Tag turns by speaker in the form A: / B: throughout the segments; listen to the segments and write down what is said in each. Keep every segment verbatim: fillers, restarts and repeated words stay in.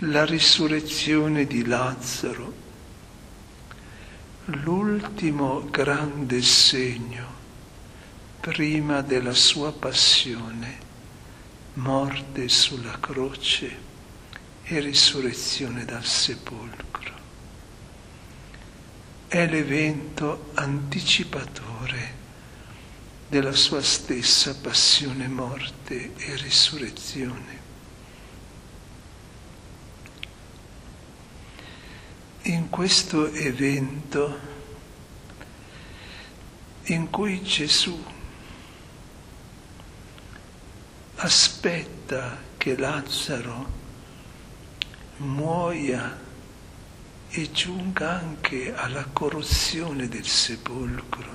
A: la risurrezione di Lazzaro, l'ultimo grande segno prima della sua passione, morte sulla croce e risurrezione dal sepolcro. È l'evento anticipatore della sua stessa passione, morte e risurrezione. In questo evento in cui Gesù aspetta che Lazzaro muoia e giunga anche alla corruzione del sepolcro,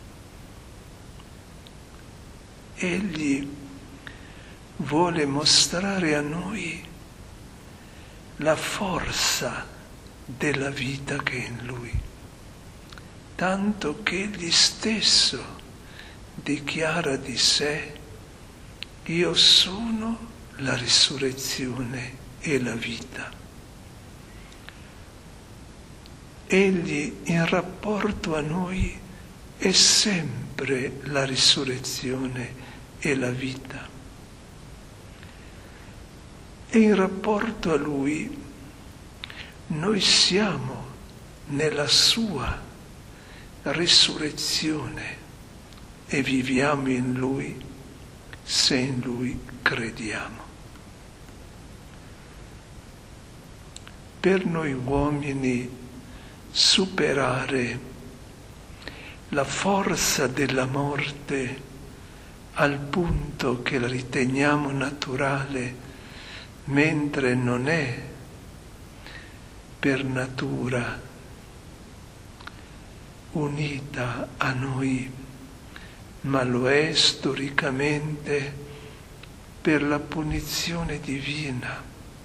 A: egli vuole mostrare a noi la forza della vita che è in lui, tanto che egli stesso dichiara di sé: io sono la risurrezione e la vita. Egli in rapporto a noi è sempre la risurrezione e la vita. E in rapporto a lui noi siamo nella sua risurrezione e viviamo in lui se in lui crediamo. Per noi uomini superare la forza della morte al punto che la riteniamo naturale, mentre non è per natura unita a noi, ma lo è storicamente per la punizione divina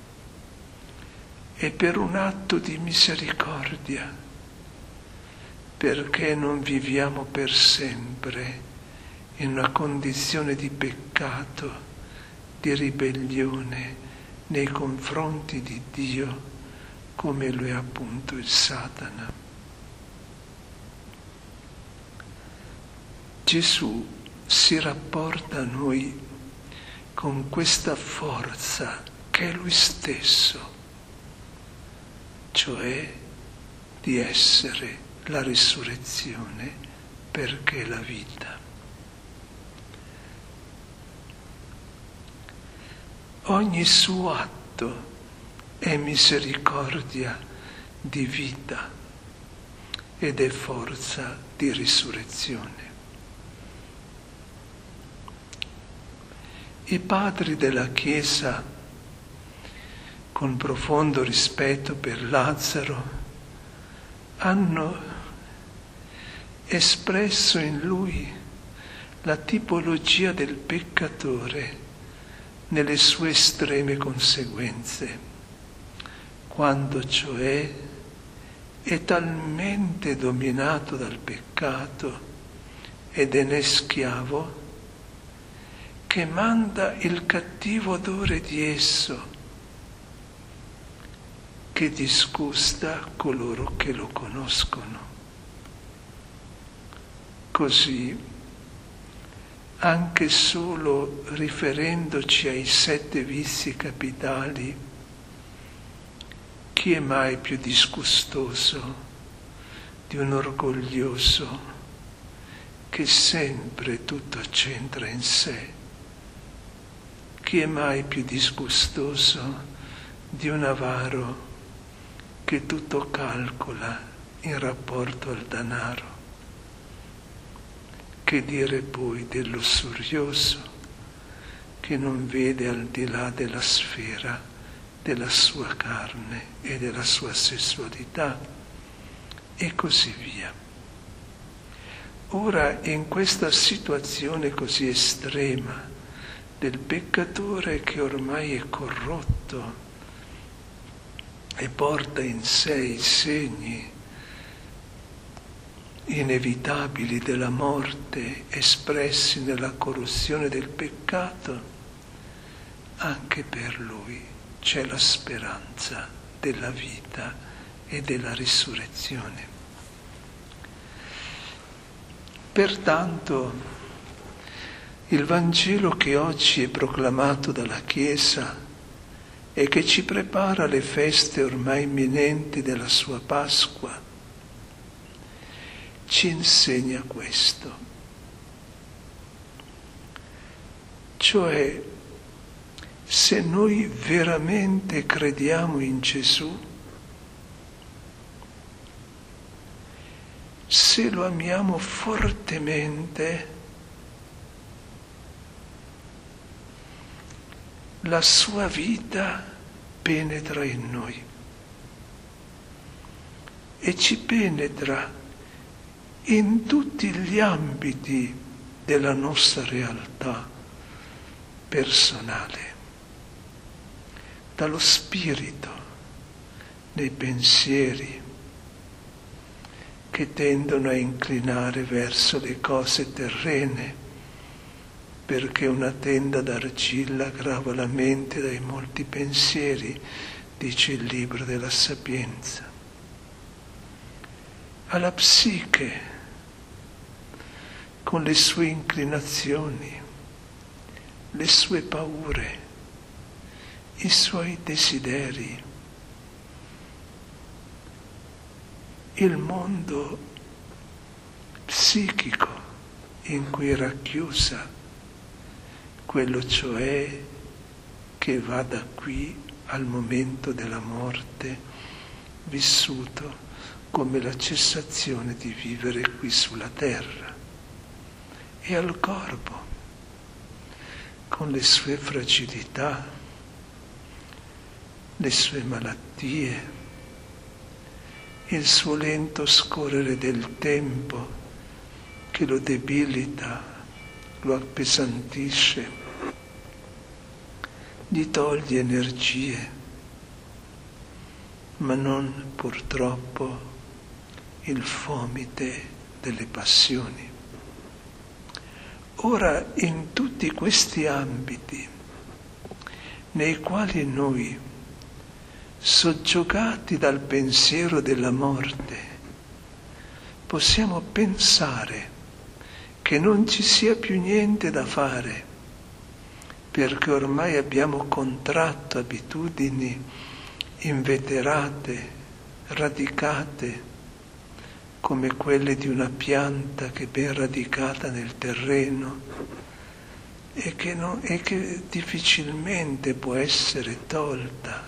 A: e per un atto di misericordia, perché non viviamo per sempre in una condizione di peccato, di ribellione nei confronti di Dio, come lo è appunto il Satana. Gesù si rapporta a noi con questa forza che è lui stesso, cioè di essere la risurrezione perché la vita. Ogni suo atto è misericordia di vita ed è forza di risurrezione. I padri della Chiesa, con profondo rispetto per Lazzaro, hanno espresso in lui la tipologia del peccatore nelle sue estreme conseguenze, quando cioè è talmente dominato dal peccato ed è ne schiavo che manda il cattivo odore di esso, che disgusta coloro che lo conoscono. Così, anche solo riferendoci ai sette vizi capitali, chi è mai più disgustoso di un orgoglioso che sempre tutto centra in sé? Chi è mai più disgustoso di un avaro che tutto calcola in rapporto al denaro? Che dire poi del lussurioso che non vede al di là della sfera della sua carne e della sua sessualità, e così via. Ora, in questa situazione così estrema del peccatore che ormai è corrotto e porta in sé i segni inevitabili della morte espressi nella corruzione del peccato, anche per lui c'è la speranza della vita e della risurrezione. Pertanto, il Vangelo che oggi è proclamato dalla Chiesa e che ci prepara le feste ormai imminenti della sua Pasqua, ci insegna questo. Cioè, se noi veramente crediamo in Gesù, se lo amiamo fortemente, la sua vita penetra in noi e ci penetra in tutti gli ambiti della nostra realtà personale, dallo spirito, nei pensieri che tendono a inclinare verso le cose terrene, perché una tenda d'argilla grava la mente dai molti pensieri, dice il libro della Sapienza. Alla psiche, con le sue inclinazioni, le sue paure, i suoi desideri, il mondo psichico in cui è racchiusa, quello cioè che va da qui al momento della morte, vissuto come la cessazione di vivere qui sulla terra, e al corpo, con le sue fragilità, le sue malattie, il suo lento scorrere del tempo che lo debilita, lo appesantisce, gli toglie energie, ma non purtroppo il fomite delle passioni. Ora, in tutti questi ambiti nei quali noi, soggiogati dal pensiero della morte, possiamo pensare che non ci sia più niente da fare, perché ormai abbiamo contratto abitudini inveterate, radicate, come quelle di una pianta che è ben radicata nel terreno e che, non, e che difficilmente può essere tolta.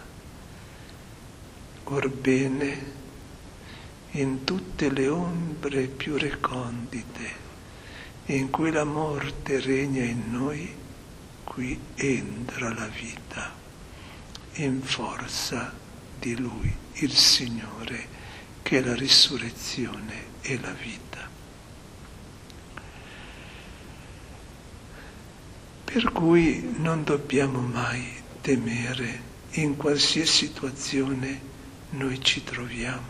A: Orbene, in tutte le ombre più recondite, in cui la morte regna in noi, qui entra la vita, in forza di Lui, il Signore, che è la risurrezione e la vita. Per cui non dobbiamo mai temere in qualsiasi situazione noi ci troviamo,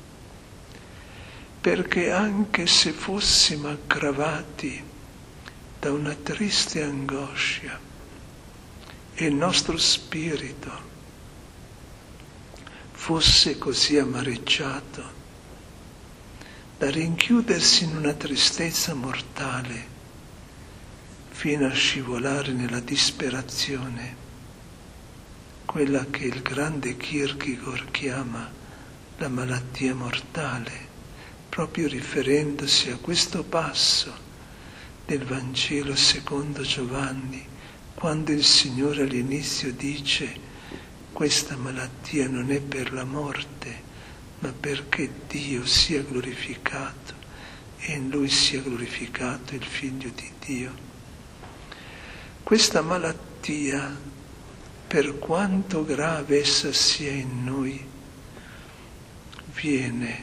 A: perché anche se fossimo aggravati da una triste angoscia e il nostro spirito fosse così amareggiato da rinchiudersi in una tristezza mortale fino a scivolare nella disperazione, quella che il grande Kierkegaard chiama la malattia mortale, proprio riferendosi a questo passo del Vangelo secondo Giovanni, quando il Signore all'inizio dice: questa malattia non è per la morte, ma perché Dio sia glorificato e in Lui sia glorificato il Figlio di Dio. Questa malattia, per quanto grave essa sia in noi, viene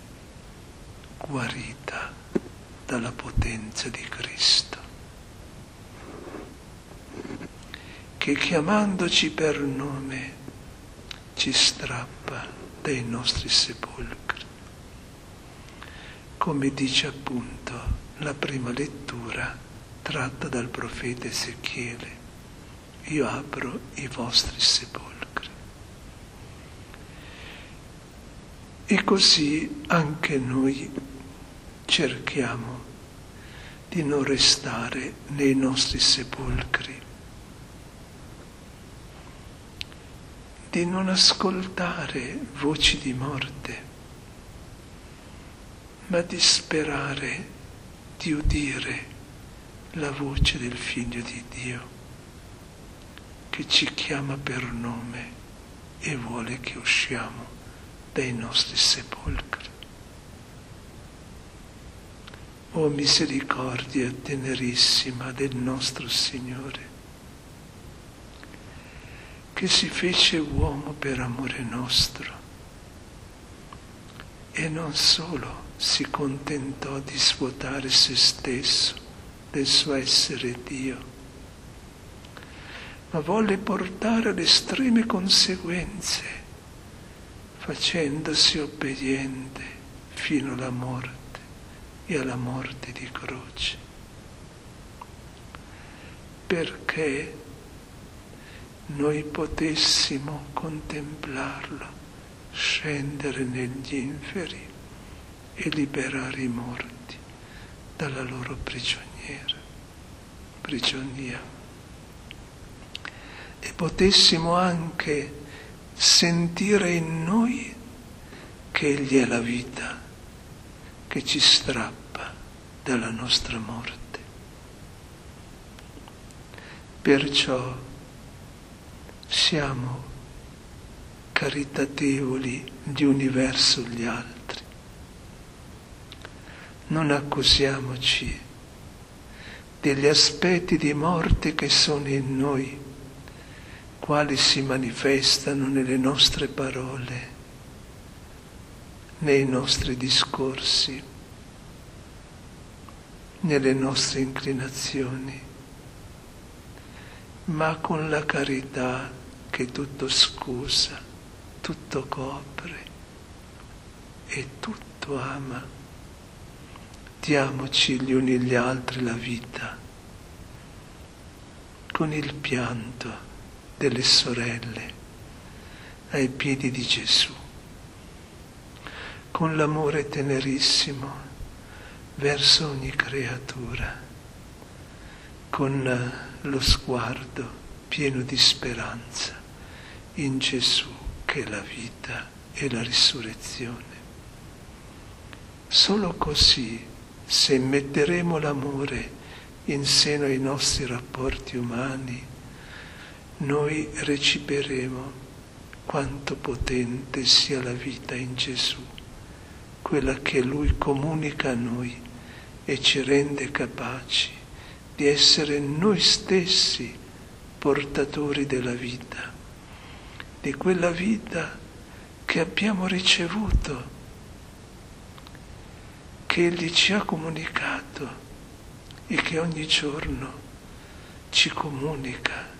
A: guarita dalla potenza di Cristo, che chiamandoci per nome ci strappa dai nostri sepolcri. Come dice appunto la prima lettura tratta dal profeta Ezechiele: io apro i vostri sepolcri. E così anche noi cerchiamo di non restare nei nostri sepolcri, di non ascoltare voci di morte, ma di sperare di udire la voce del Figlio di Dio che ci chiama per nome e vuole che usciamo dai nostri sepolcri. O misericordia tenerissima del nostro Signore, che si fece uomo per amore nostro e non solo si contentò di svuotare se stesso del suo essere Dio, ma volle portare alle estreme conseguenze, facendosi obbediente fino alla morte e alla morte di croce, perché noi potessimo contemplarlo scendere negli inferi e liberare i morti dalla loro prigioniera, prigionia. E potessimo anche sentire in noi che Egli è la vita che ci strappa dalla nostra morte. Perciò siamo caritatevoli gli uni verso gli altri. Non accusiamoci degli aspetti di morte che sono in noi, quali si manifestano nelle nostre parole, nei nostri discorsi, nelle nostre inclinazioni, ma con la carità che tutto scusa, tutto copre e tutto ama. Diamoci gli uni gli altri la vita, con il pianto delle sorelle ai piedi di Gesù, con l'amore tenerissimo verso ogni creatura, con lo sguardo pieno di speranza in Gesù che è la vita e la risurrezione. Solo così, se metteremo l'amore in seno ai nostri rapporti umani, noi receperemo quanto potente sia la vita in Gesù, quella che Lui comunica a noi e ci rende capaci di essere noi stessi portatori della vita, di quella vita che abbiamo ricevuto, che Egli ci ha comunicato e che ogni giorno ci comunica,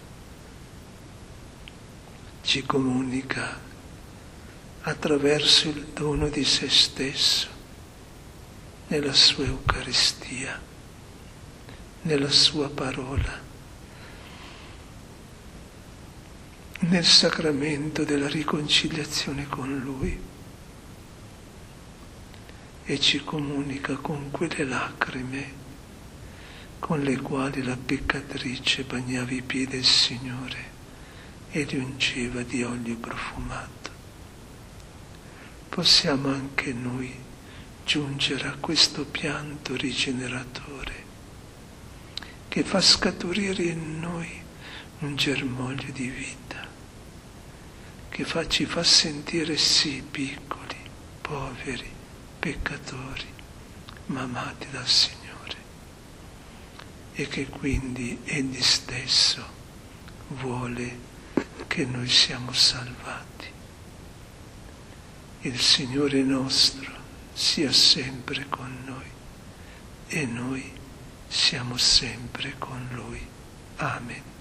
A: ci comunica attraverso il dono di se stesso, nella sua Eucaristia, nella sua parola, nel sacramento della riconciliazione con Lui, e ci comunica con quelle lacrime con le quali la peccatrice bagnava i piedi del Signore e li ungeva di olio profumato. Possiamo anche noi giungere a questo pianto rigeneratore che fa scaturire in noi un germoglio di vita, che fa, ci fa sentire sì piccoli, poveri, peccatori, ma amati dal Signore, e che quindi Egli stesso vuole che noi siamo salvati. Il Signore nostro sia sempre con noi e noi siamo sempre con Lui. Amen.